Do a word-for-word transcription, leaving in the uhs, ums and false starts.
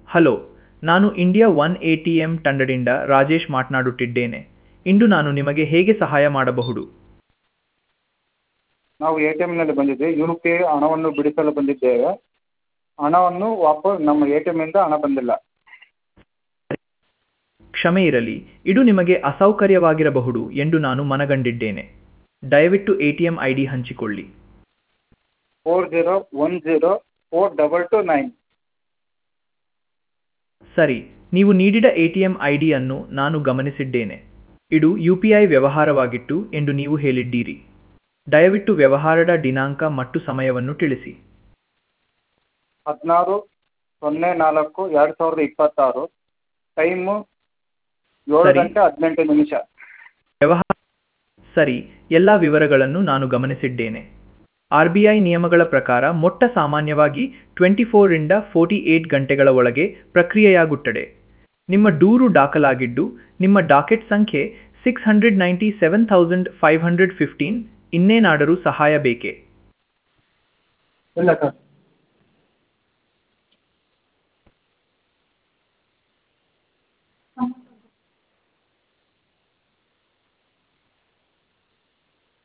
Hello, ನಾನು India one A T M ತಂಡದಿಂದ ರಾಜೇಶ್ ಮಾತನಾಡುತ್ತಿದ್ದೇನೆ. ಇಂದು ನಾನು ನಿಮಗೆ ಹೇಗೆ ಸಹಾಯ ಮಾಡಬಹುದು? ನಾವು ಎ ಟಿ ಎಮ್ನಲ್ಲಿ ಬಂದಿದ್ದೇವೆ. ಯು ಪಿ ಐ ಹಣವನ್ನು ಬಿಡಿಸಲು ಬಂದಿದ್ದೇವೆ. ಹಣವನ್ನು ವಾಪಸ್ ನಮ್ಮ ಎ ಟಿ ಎಮ್ಮಿಂದ ಹಣ ಬಂದಿಲ್ಲ. ಕ್ಷಮೆ ಇರಲಿ, ಇದು ನಿಮಗೆ ಅಸೌಕರ್ಯವಾಗಿರಬಹುದು ಎಂದು ನಾನು ಮನಗಂಡಿದ್ದೇನೆ. ದಯವಿಟ್ಟು A T M I D ಹಂಚಿಕೊಳ್ಳಿ. Four zero one zero four double two nine. ಸರಿ, ನೀವು ನೀಡಿದ ಎ ಟಿ ಎಂ ಐ ಡಿಯನ್ನು ನಾನು ಗಮನಿಸಿದ್ದೇನೆ. ಇದು ಯು ಪಿ ಐ ವ್ಯವಹಾರವಾಗಿತ್ತು ಎಂದು ನೀವು ಹೇಳಿದ್ದೀರಿ. ದಯವಿಟ್ಟು ವ್ಯವಹಾರದ ದಿನಾಂಕ ಮತ್ತು ಸಮಯವನ್ನು ತಿಳಿಸಿ. ಹದಿನಾರು ಸೊನ್ನೆ ನಾಲ್ಕು ಎರಡು ಸಾವಿರದ ಇಪ್ಪತ್ತಾರು. ಟೈಮು ಏಳು ಸರಿ. ಗಂಟೆ ಹದಿನೆಂಟು ನಿಮಿಷ. ವ್ಯವಹಾರ ಸರಿ, ಎಲ್ಲ ವಿವರಗಳನ್ನು ನಾನು ಗಮನಿಸಿದ್ದೇನೆ. ಆರ್ ಬಿ ಐ ನಿಯಮಗಳ ಪ್ರಕಾರ ಮೊಟ್ಟ ಸಾಮಾನ್ಯವಾಗಿ ಟ್ವೆಂಟಿ ಫೋರಿಂದ ಫೋರ್ಟಿ ಏಟ್ ಗಂಟೆಗಳ ಒಳಗೆ ಪ್ರಕ್ರಿಯೆಯಾಗುತ್ತದೆ. ನಿಮ್ಮ ದೂರು ದಾಖಲಾಗಿದ್ದು, ನಿಮ್ಮ ಡಾಕೆಟ್ ಸಂಖ್ಯೆ six hundred ninety seven thousand five hundred fifteen. ಇನ್ನೇನಾದರೂ ಸಹಾಯ ಬೇಕೇ? ಇಲ್ಲ ಸರ್.